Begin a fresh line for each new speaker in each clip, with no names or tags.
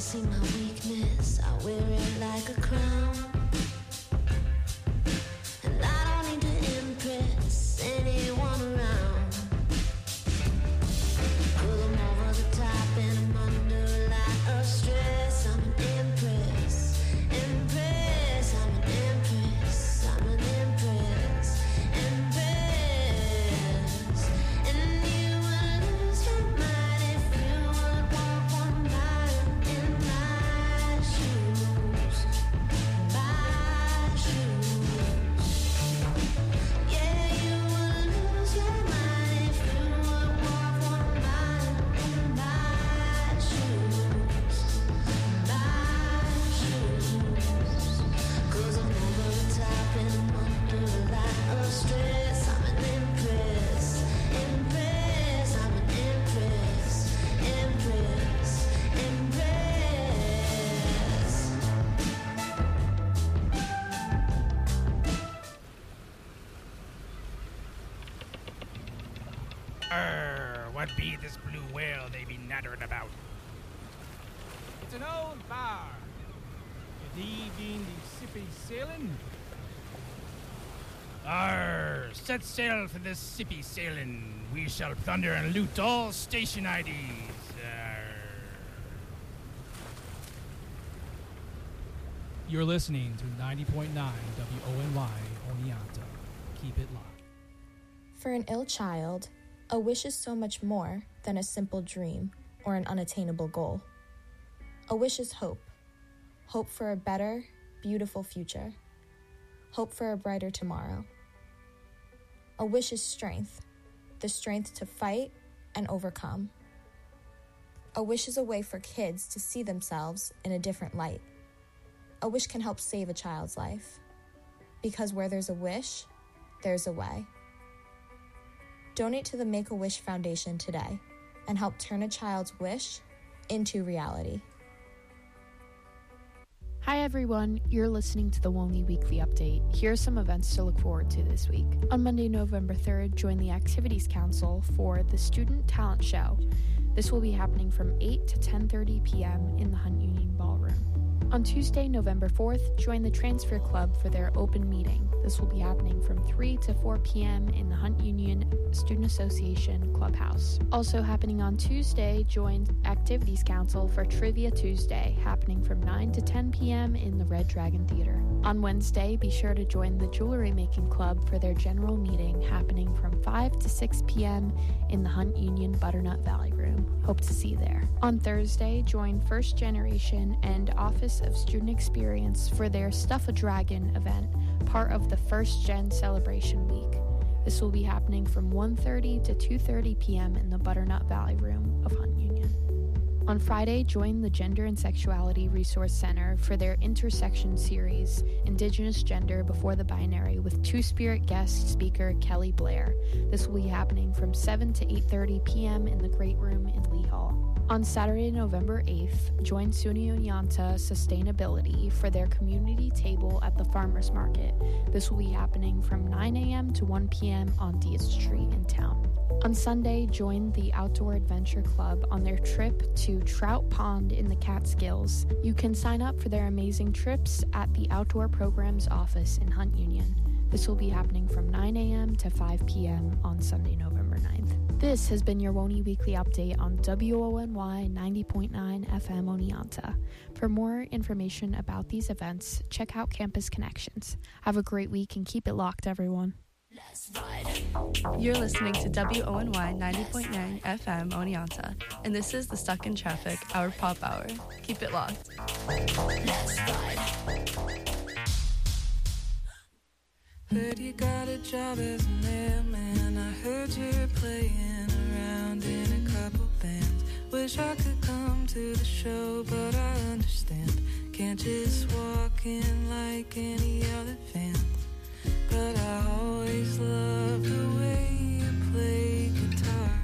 see my weakness, I wear it like a crown. And I don't need to impress anyone around. 'Cause I'm over the top and I'm under a lot of stress. I'm an empress, empress. I'm an empress, I'm an empress, empress. And you would lose your mind if you would walk one mile in my shoes, my shoes. Yeah, you would lose your mind if you would walk one mile in my shoes, my shoes. 'Cause I'm over the top and I'm under a lot of stress. I'm an empress, empress. I'm an empress, empress, empress.
What be this blue whale they be nattering about?
It's an old bar. Good evening, the sippy sailing.
Set sail for this sippy sailing. We shall plunder and loot all station IDs.
You're listening to 90.9 WONY Oneonta. Keep it locked.
For an ill child, a wish is so much more than a simple dream or an unattainable goal. A wish is hope. Hope for a better, beautiful future. Hope for a brighter tomorrow. A wish is strength, the strength to fight and overcome. A wish is a way for kids to see themselves in a different light. A wish can help save a child's life. Because where there's a wish, there's a way. Donate to the Make-A-Wish Foundation today and help turn a child's wish into reality.
Hi everyone, you're listening to the WONY Weekly Update. Here are some events to look forward to this week. On Monday, November 3rd, join the Activities Council for the Student Talent Show. This will be happening from 8 to 10:30 p.m. in the Hunt Union Ballroom. On Tuesday, November 4th, join the Transfer Club for their open meeting. This will be happening from 3 to 4 p.m. in the Hunt Union Student Association Clubhouse. Also happening on Tuesday, join Activities Council for Trivia Tuesday, happening from 9 to 10 p.m. in the Red Dragon Theater. On Wednesday, be sure to join the Jewelry Making Club for their general meeting, happening from 5 to 6 p.m. in the Hunt Union Butternut Valley Room. Hope to see you there. On Thursday, join First Generation and Office of Student Experience for their Stuff a Dragon event, part of the First Gen Celebration Week. This will be happening from 1:30 to 2:30 p.m. in the Butternut Valley Room of Hunt Union. On Friday, join the Gender and Sexuality Resource Center for their Intersection series, Indigenous Gender Before the Binary, with Two-Spirit guest speaker Kelly Blair. This will be happening from 7 to 8:30 p.m. in the Great Room in Lee Hall. On Saturday, November 8th, join SUNY Oneonta Sustainability for their community table at the Farmers Market. This will be happening from 9 a.m. to 1 p.m. on Diaz Street in town. On Sunday, join the Outdoor Adventure Club on their trip to Trout Pond in the Catskills. You can sign up for their amazing trips at the Outdoor Programs office in Hunt Union. This will be happening from 9 a.m. to 5 p.m. on Sunday, November 9th. This has been your WONY Weekly Update on WONY 90.9 FM Oneonta. For more information about these events, check out Campus Connections. Have a great week and keep it locked, everyone.
Let's ride.
You're listening to WONY 90.9 FM Oneonta, and this is the Stuck in Traffic Our Pop Hour. Keep it locked.
Let's ride.
Heard you got a job as a mailman. I heard you're playing around in a couple bands. Wish I could come to the show, but I understand. Can't just walk in like any other fan. But I always love the way you play guitar.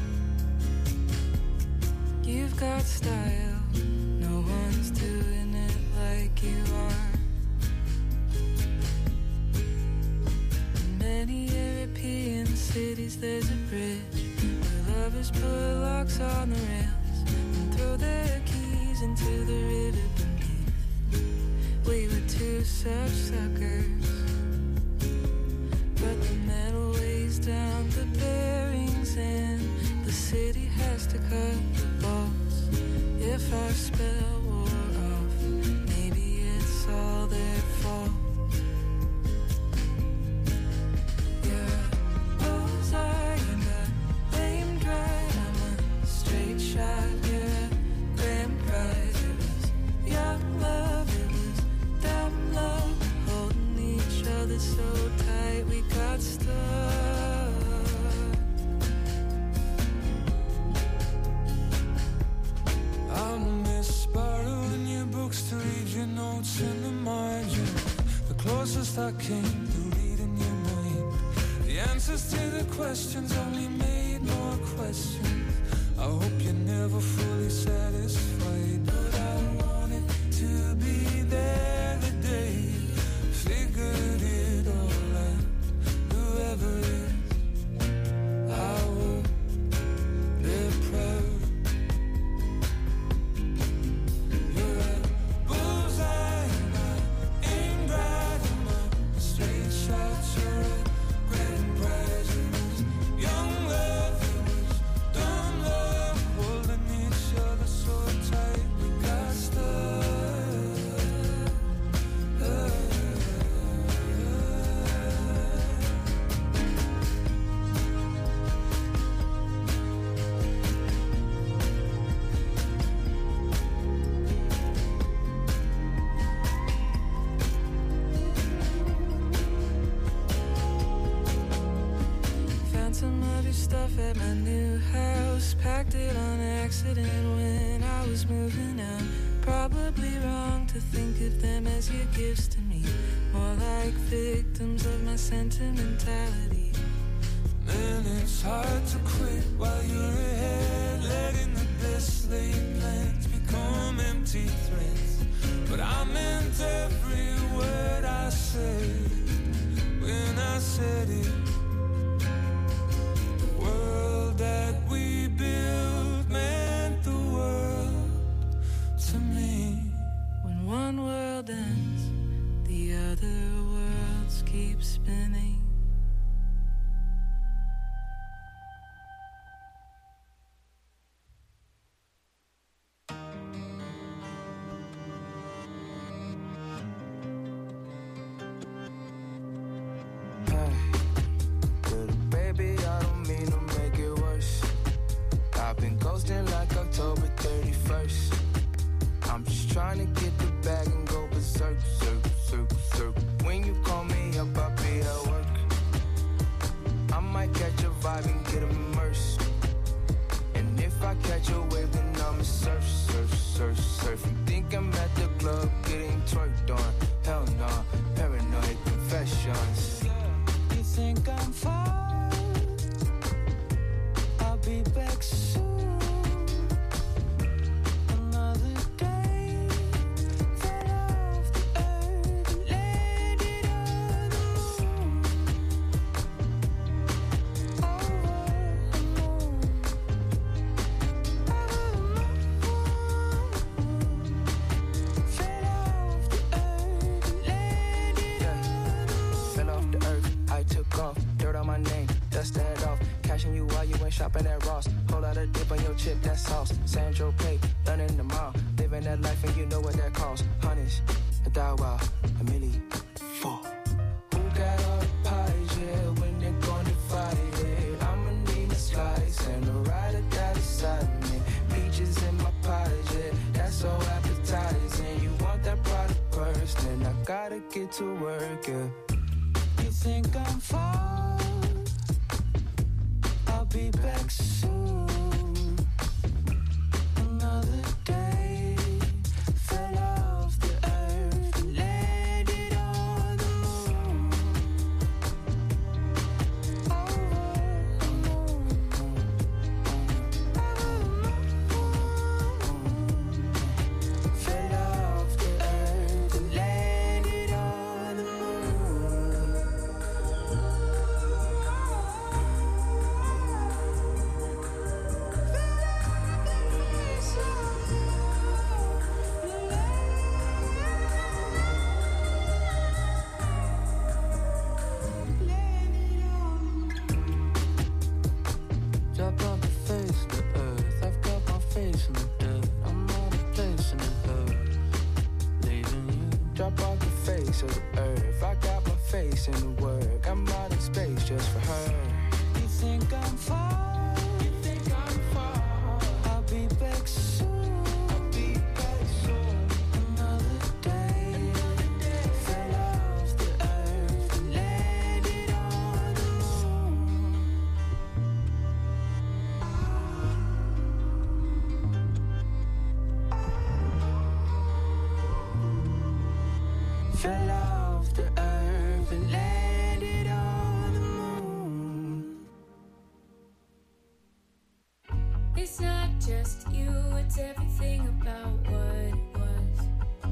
You've got style, no one's doing it like you are. In many European cities there's a bridge where lovers put locks on the rails and throw their keys into the such suckers. But the metal weighs down the bearings and the city has to cut the bolts. If our spell wore off, maybe it's all their fault. You're a bullseye and I aimed right. I'm a straight shot. You're a grand prize. It was young love, it was dumb love, holding each other so tight we got stuck.
I'll miss borrowing your books to read your notes in the margin. The closest I came to reading your mind. The answers to the questions only made more questions. I hope you're never fully satisfied, but I wanted to be there the day you figured it all out. Whoever it is, I hope they're proud. You're a bullseye and I aimed right. I'm a straight shot. You're a grand prize. It was young love, it was dumb love, holding each other so tight we got stuck.
Found some of your stuff at my new house. Packed it on accident when I was moving out. Probably wrong to think of them as your gifts to me. More like victims of my sentimentality.
Man, it's hard to quit while you're ahead, letting the best laid plans become empty threats. But I meant every word I said when I said it. The world that we built meant the world to me.
When one world ends, the other worlds keep spinning.
Little baby, I don't mean to make it worse. I've been ghosting like October 31st. I'm just trying to get the bag and go berserk, circle, circle, circle. When you call me up, I'll be at work. I might catch a vibe and get immersed. And if I catch a wave, then I'ma surf, surf, surf, surf. You think I'm at the club getting twerked on? Hell nah, paranoid confessions.
You think I'm fine? I'll be back soon. Another day fell off the earth, landed on the moon. Over the moon, fell off the earth, landed on the moon.
Fell off the earth, I took off. Dirt on my name, dust that off. Cashing you while you went shopping at Ross. Whole lot of dip on your chip, that's sauce. Sandro Pay, London the mall. Living that life and you know what that costs. Hundreds, a thou wow, a milli, four. Who got all the pies, yeah, when they gonna fight it? I'ma need a slice and a rider that beside me. Peaches in my pies, yeah, that's so appetizing. You want that product first, then I gotta get to work, yeah.
You think I'm fine? I'll be back soon. Another day fell off the earth, landed on the moon. Over the moon, fell off the earth, landed on the moon.
face of the earth. I got my face in the work. I'm out in space just for her. You think I'm far? You think I'm far? I'll be back soon. I'll be back soon. Another day, fell off the earth and landed on the moon. Fell off the earth and landed on the moon.
It's not just you, it's everything about what it was.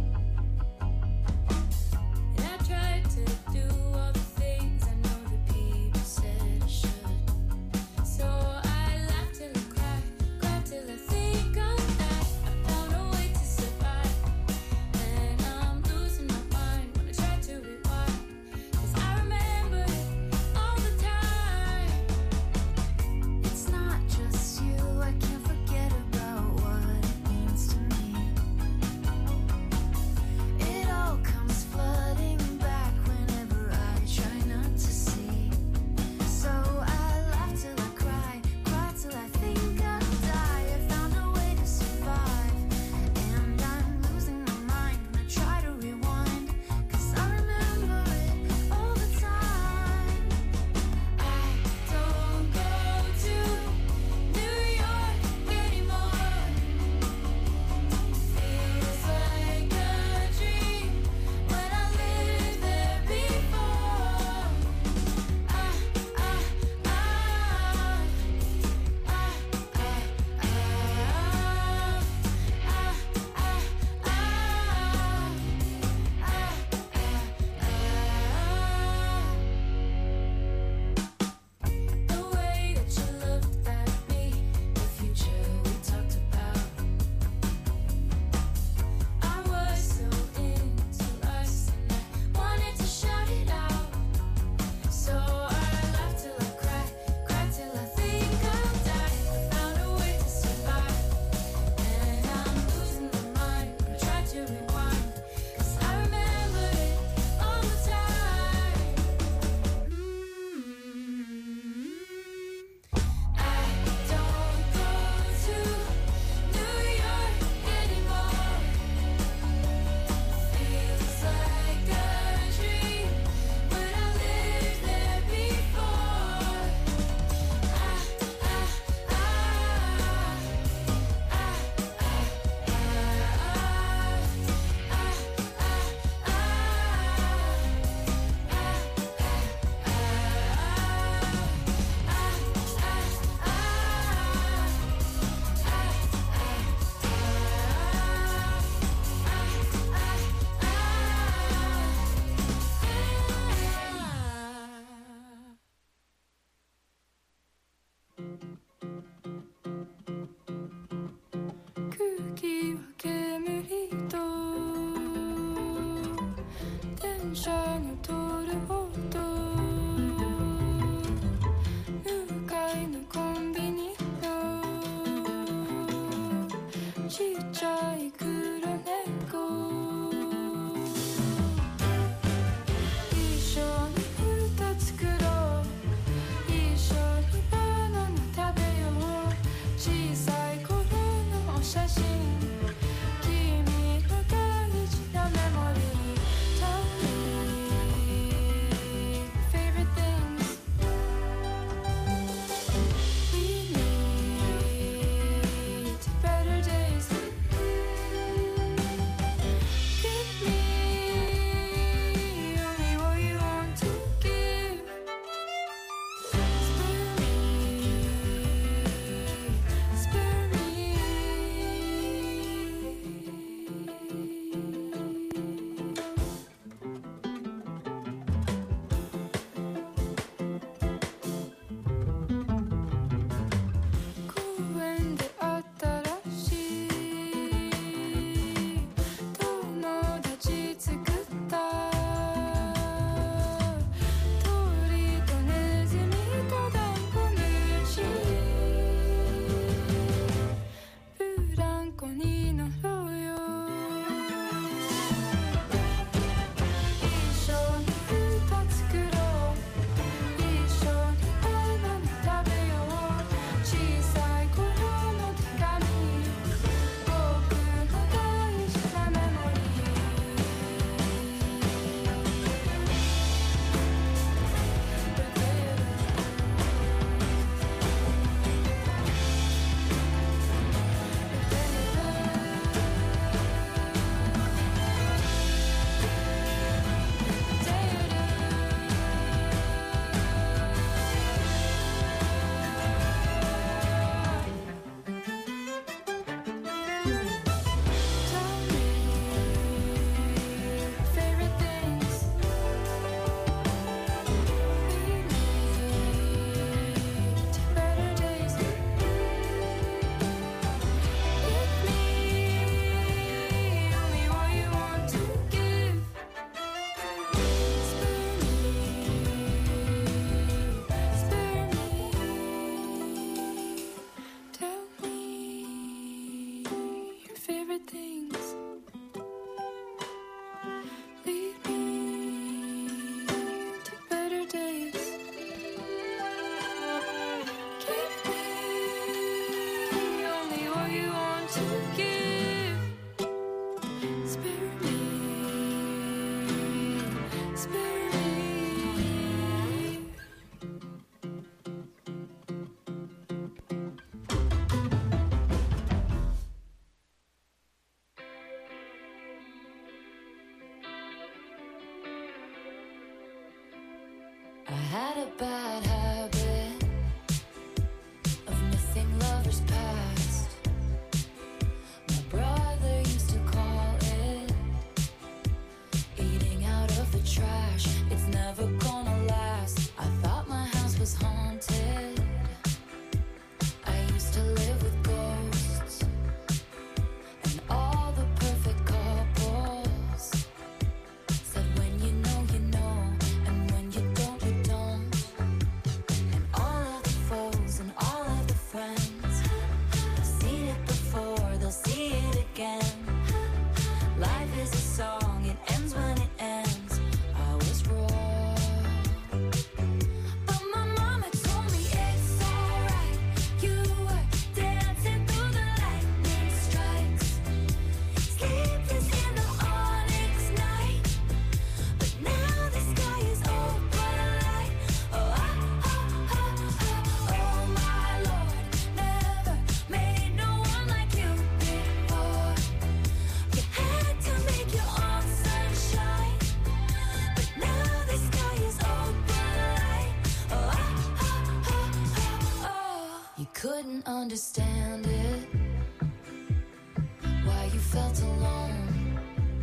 And I tried to do all the things I know that people said I should. So I laughed till I cried till I think I'm back. I found a way to survive, and I'm losing my mind when I try to rewind. 'Cause I remember it all the time. It's not just you, I can't forget about what it means to me. It all comes flooding back whenever I try not to see. So I laugh till I cry till I think I'll die. I found a way to survive, and I'm losing my mind when I try to rewind. 'Cause I remember it all the time. I don't go to New York anymore. Feels like a dream when I lived there before. The way that you looked at me, the future we talked about. I was so into us and I wanted to shout it out. So I laughed till I cried till I think I'll die. I found a way to survive, and I'm losing my mind when I try to rewind. 'Cause I remember it all the time. I don't go to New York anymore. Feels like a dream when I lived there before.空気は煙と電車の通る音、向かいのコンビニのちっちゃい黒猫、一緒に歌作ろう、一緒にバナナ食べよう、小さい頃のお写真、君の大事なメモリー。Tell me favorite things. We need better days. had a bad habit of missing lovers past. My brother used to call it eating out of the trash. It's never gonna last. I thought my house was haunted. I used to live with ghosts and all the perfect couples said when you know, and when you don't, you don't. And all of the foes and all of the friends have seen it before, they'll see it again. Life is a song, it ends when it ends. I was wrong, but my mama told me it's alright. You were dancing through the lightning strikes, sleepless in the onyx night. But now the sky is open light. Oh, oh my Lord, never made no one like you before. You had to make your own sunshine, but now the sky is open light. Oh, you couldn't understand it, why you felt alone.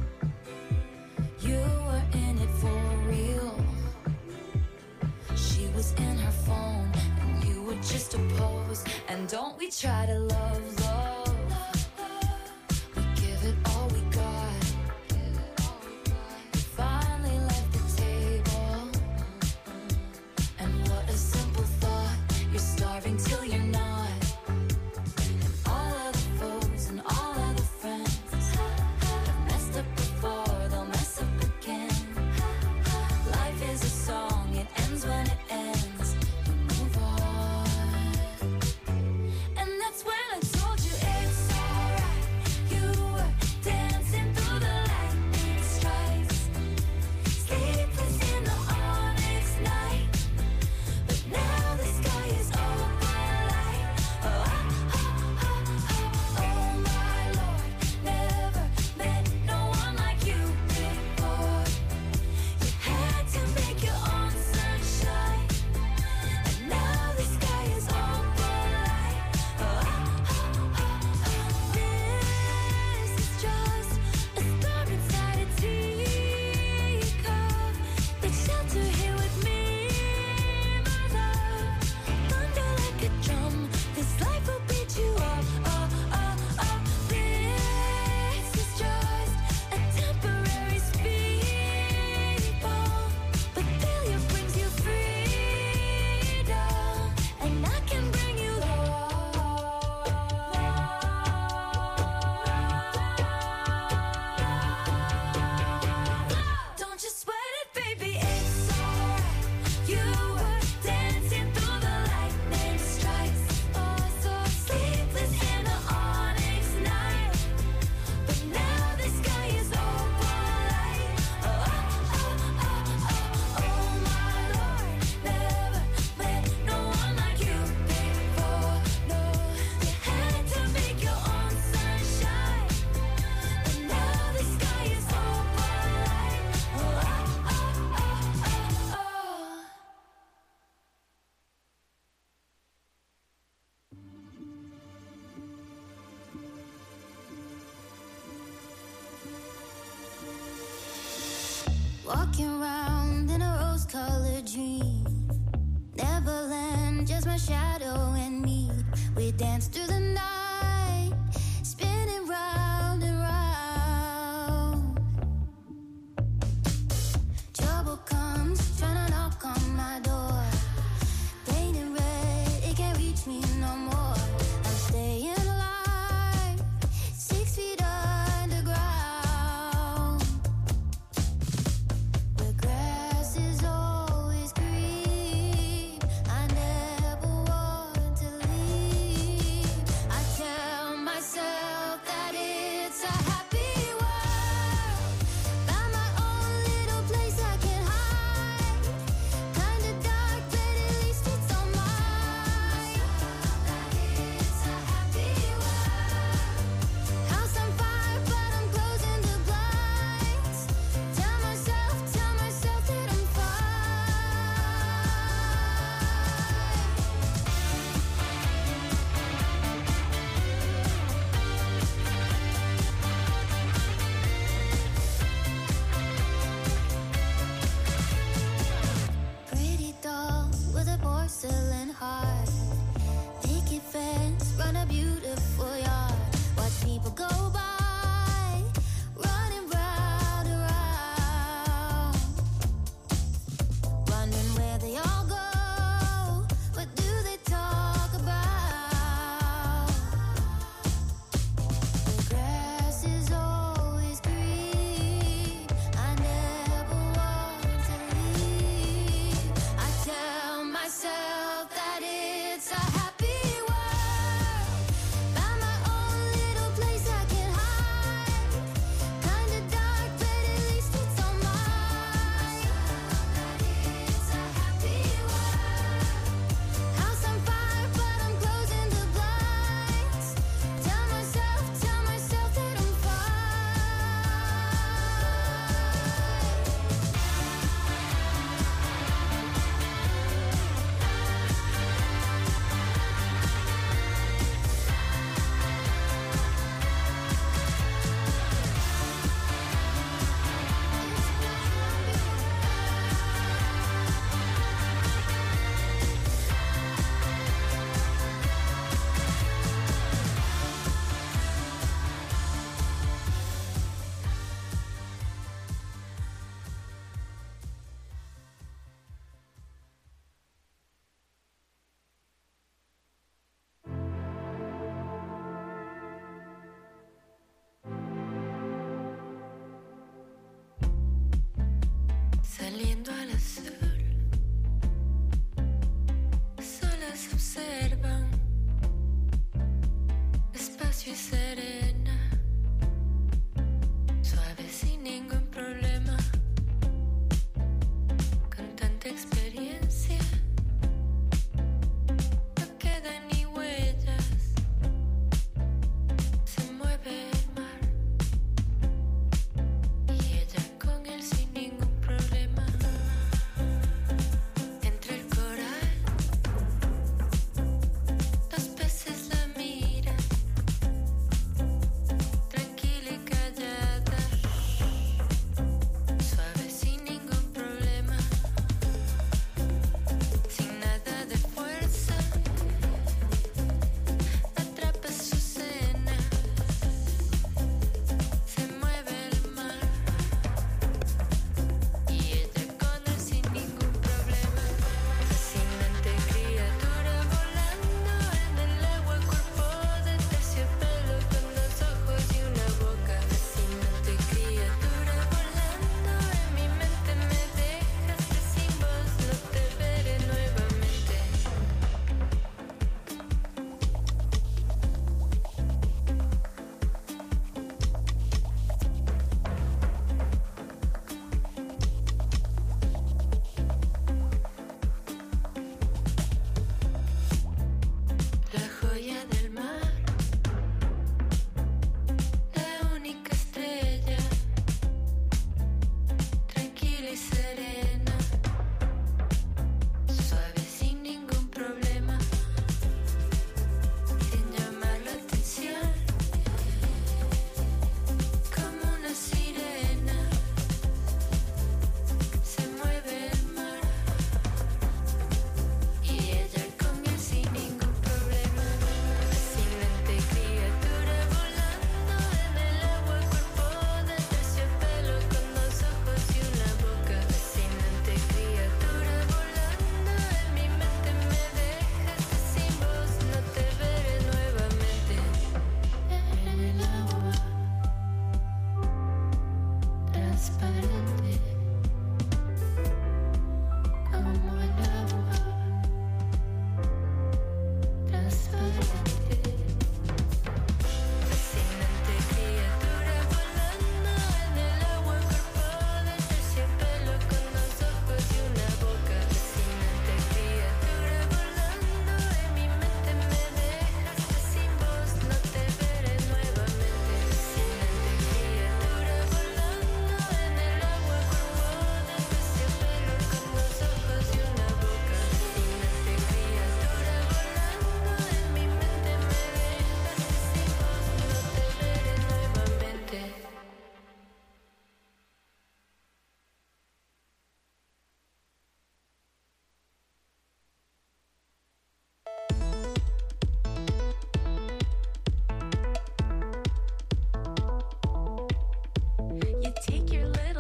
You were in it for real. She was in her phone, and you were just a pose. And don't we try to love? We give it all we got. You finally left the table, and what a simple thought. You're starving till you're not. And all of the foes and all of the friends have messed up before, they'll mess up again. Life is a song, it ends when it ends. You move on. And that's when I told you it's alright. You were dancing through the lightning strikes, sleepless in the onyx night. But now the sky is open light. Oh my Lord, never met no one like you before. You had to make your own sunshine, and now the sky is open light. This is just a storm inside a teacup. Take shelter here with me, my love. Thunder like a drum, this life will beat you up. This is just a temporary speed bump, but failure brings you freedom, and I can bring you Don't you sweat it, baby, it's alright. You were dancing through the lightning strikes, so sleepless in the onyx night. But now the sky is open light. Oh my Lord, never met no one like you before. No, you had to make your own sunshine, and now the sky is open light. Walking around in a rose-colored dream, Neverland, just my shadow and me. We danced through the night, spinning round and round. Trouble comes, trying to knock on my door. Painted red, it can't reach me no more. I'm staying alive, 6 feet underground, where grass is always green. I never want to leave. I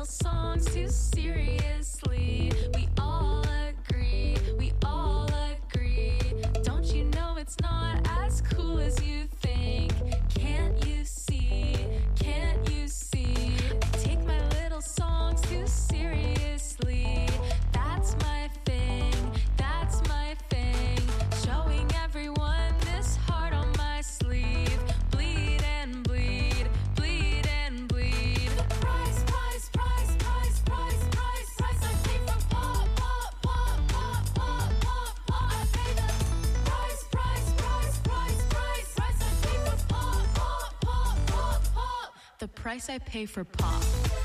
songs too seriously. We all agree, we all agree. Don't you know it's not as cool as you think? Can't you see? Can't you see? I take my little songs too seriously. That's my thing, that's my thing. Showing everyone this heart on my sleeve. Bleed and bleed, bleed and bleed. The price, price, price, price, price, price, price I pay for pop, pop, pop, pop, pop, pop, pop. I pay the price, price, price, price, price, price I pay for pop, pop, pop, pop, pop. The price I pay for pop.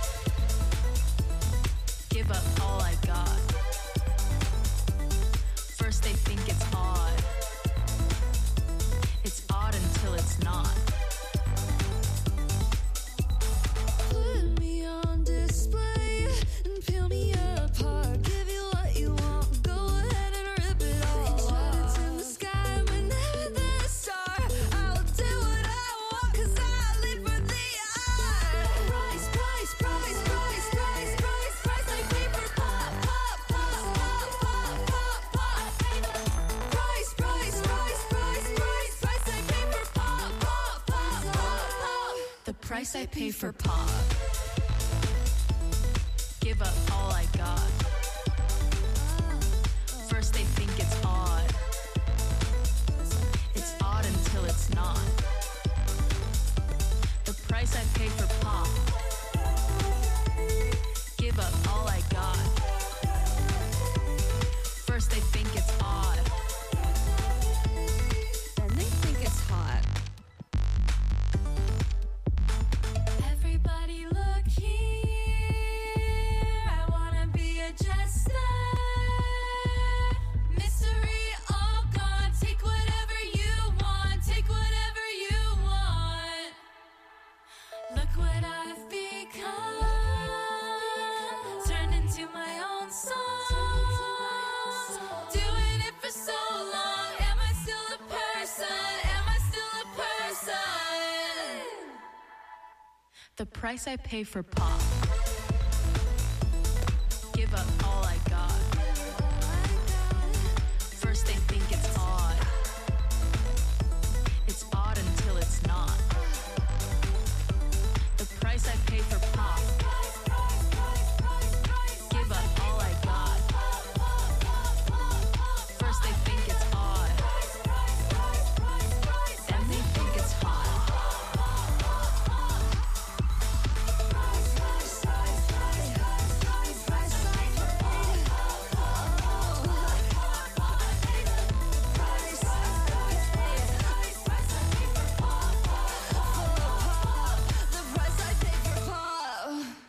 Give up all I got. First they think it's odd. It's odd until it's not.
Put me on display and peel me apart. Give you what you want, go ahead and rip it all apart. In the sky, but never the star. I'll do what I want, 'cause I live for the art. Price, price, price, price, price, price, price I pay for pop, pop, pop, pop, pop, pop, pop. I pay the price, price, price, price, price, price I pay for pop, pop, pop, pop, pop.
The price I pay for pop. Give up all I got. First they think it's odd. It's odd until it's not. The price I pay for pop. Give up all I got. First they think it's odd.
Then they think it's hot.
Everybody look here. I wanna be a jester. Mystery all gone. Take whatever you want. Take whatever you want. Look what I've become. Turned into my own song. Doing it for so long. Am I still a person? Am I still a person? The price I pay for pop. Give up all I got. First they think it's odd. It's odd until it's not. The price I pay for pop. Give up all I got. First they think it's odd. Then they think it's hot.
The price I pay for pop.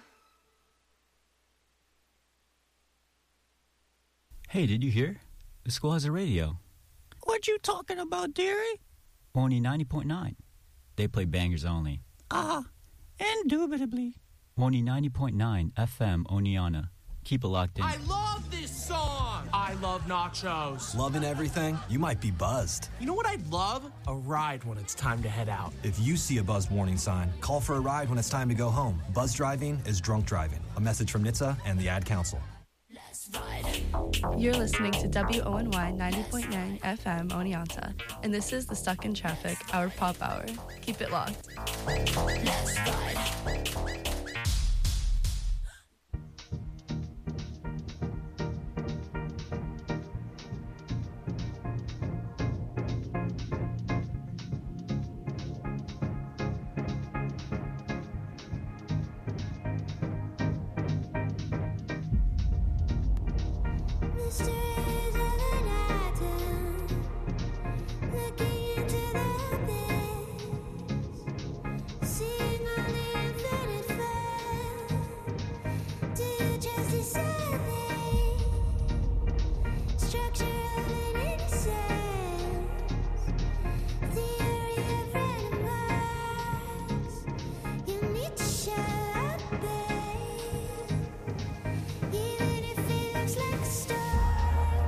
Hey, did you hear? The school has a radio.
What you talking about, dearie?
Only 90.9. They play bangers only.
Indubitably.
Only 90.9 FM Oneonta. Keep it locked in.
I love this song! I love nachos.
Loving everything? You might be buzzed.
You know what I'd love? A ride when it's time to head out.
If you see a buzzed warning sign, call for a ride when it's time to go home. Buzz driving is drunk driving. A message from NHTSA and the Ad Council.
You're listening to WONY 90.9 FM Oneonta, and this is the Stuck in Traffic, our pop hour. Keep it locked.
Let's ride.
Mysteries of an atom, looking into the abyss, seeing all the infinite flow. Do you trust the survey? Structure of an innocence, theory of random walks. You need to show up, babe. Even if it looks like a star.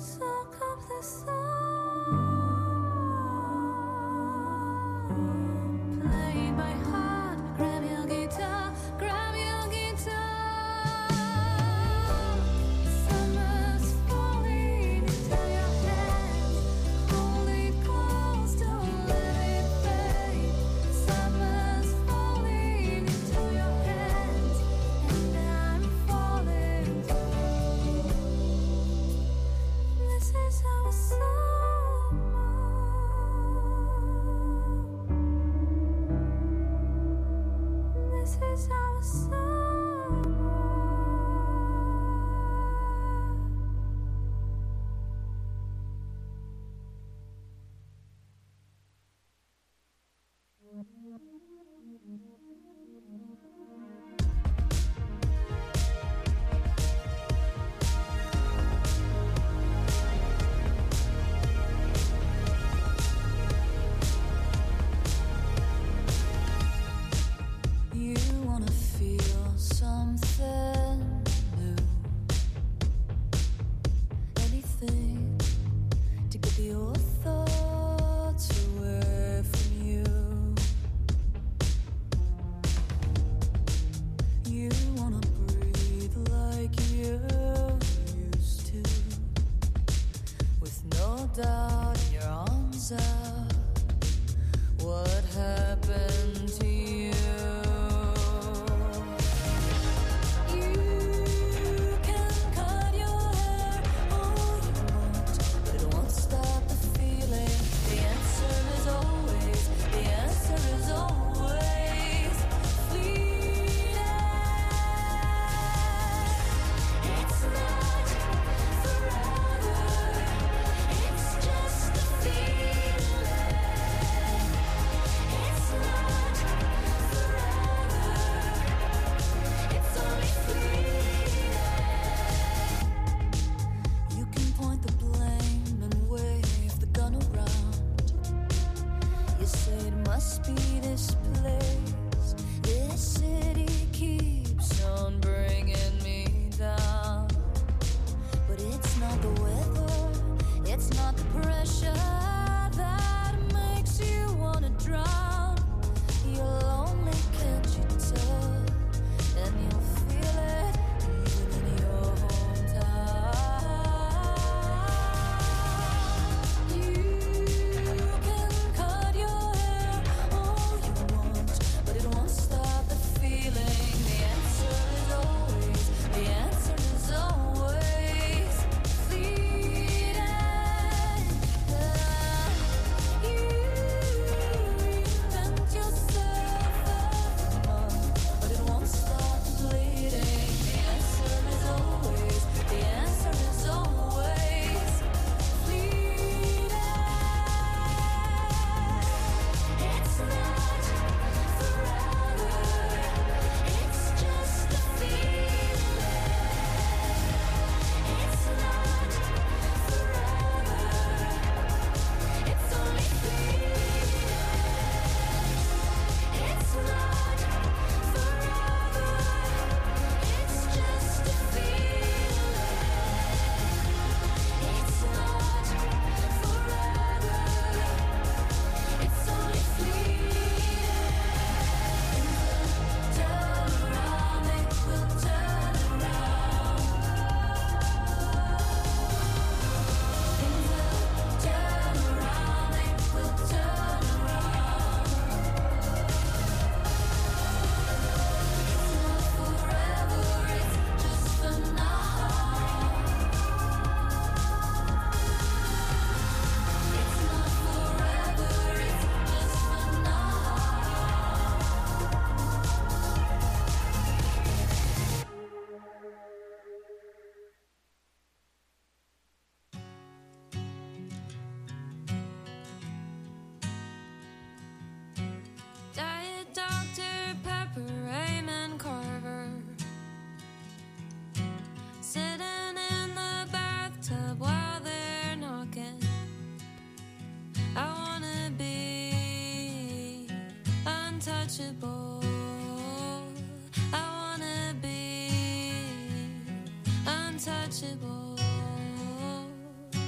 Soak up the sun. Play my heart. Grab your guitar. Grab your guitar. Summer's falling into your hands. Hold it close, don't let it fade. Summer's falling into your hands, and I'm falling too. This is our summer. This is our summer. You wanna feel something new. Anything to get your thoughts away from you. You wanna breathe like you used to, with no doubt in your arms out. What happened to you? You can cut your hair all you want, but it won't stop the feeling. The answer is always fleeting. It's not forever, it's just a feeling. It's not forever, it's only fleeting. You can point the blame and wave the gun around. You say it must be this place. This city keeps on bringing me down. But it's not the weather, it's not the pressure that makes you wanna drown. You're lonely, can't you tell? And you'll feel it even in your hometown. You can cut your hair all you want, but it won't stop the feeling. The answer is always fleeting. You reinvent yourself every month, but it won't stop the bleeding. The answer is always fleeting. It's not forever, it's just a feeling. It's not forever, it's only fleeting. It's not forever, it's just a feeling. It's not forever, it's only fleeting. Turn around, it will turn around. Things will turn around, it will turn around. It's not forever, it's just for now. It's not forever, it's just for now. Diet Dr. Pepper, Raymond Carver, sitting in the bathtub while they're knocking. I wanna be untouchable. I wanna be untouchable.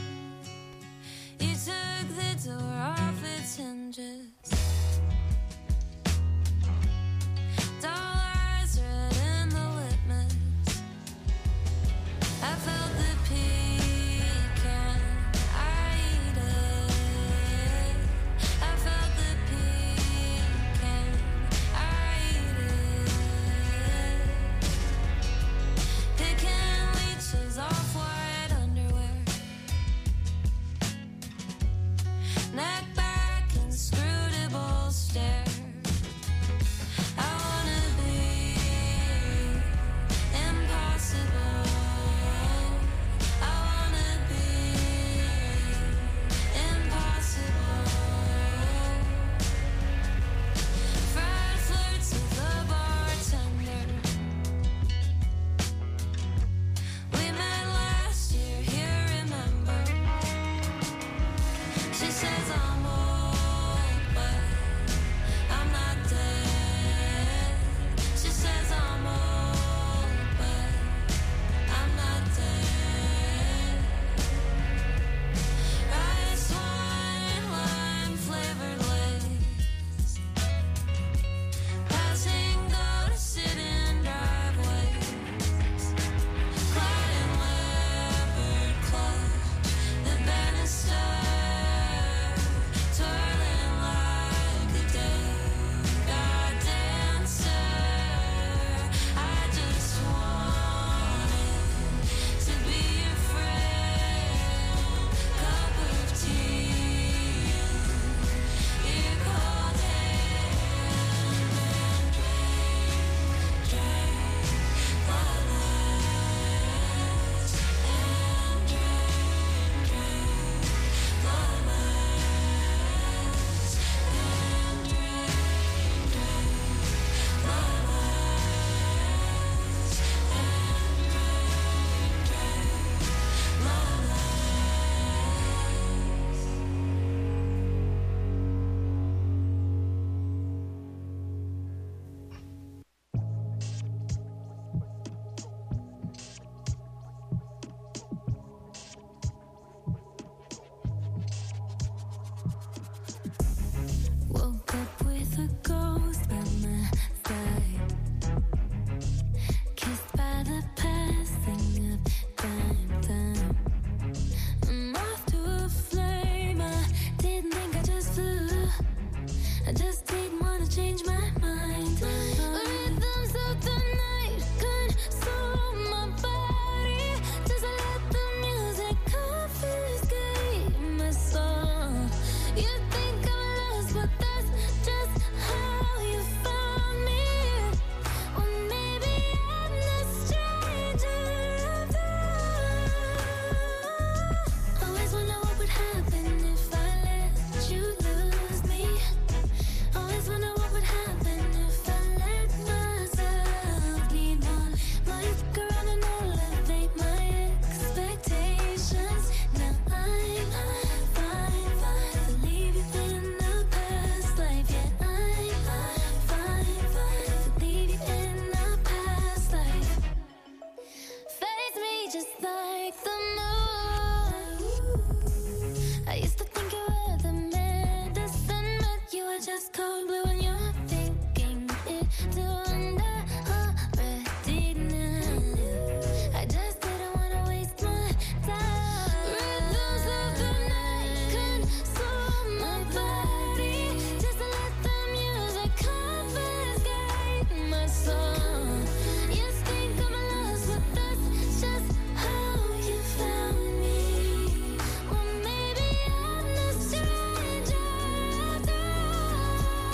I used to think you were the medicine, but you were just cold blue and you're thinking it to wonder already now. I just didn't want to waste my time. Rhythms of the night console my body, just to let the music confiscate my soul. You think I'm lost, but that's just how you found me. Well, maybe I'm the stranger after all.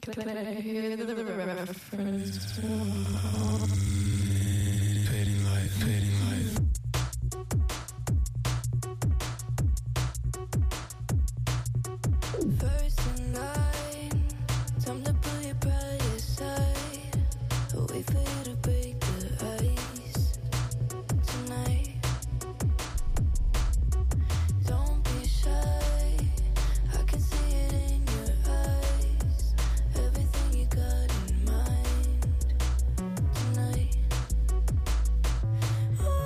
Hear the reference.
Fading light, fading light.
First in line, time to put your pride aside. Wait for you to break the ice tonight. Don't be shy, I can see it in your eyes. Everything you got in mind tonight. Oh,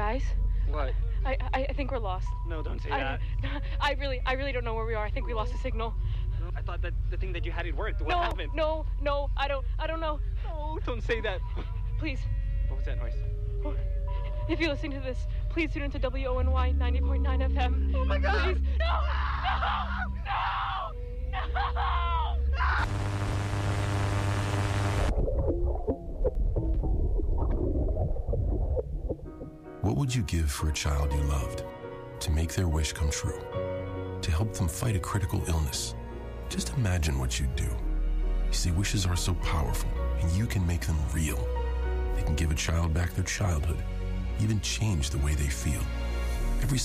Guys?
What?
I think we're lost.
No, don't say that.
I really don't know where we are. I think we lost the signal.
I thought that the thing that you had it worked. What happened?
No, I don't know.
No, don't say that.
Please.
What was that noise?
If you're listening to this, please tune into WONY 90.9 FM.
Oh my God!
Please. No!
What would you give for a child you loved? To make their wish come true? To help them fight a critical illness? Just imagine what you'd do. You see, wishes are so powerful, and you can make them real. They can give a child back their childhood, even change the way they feel.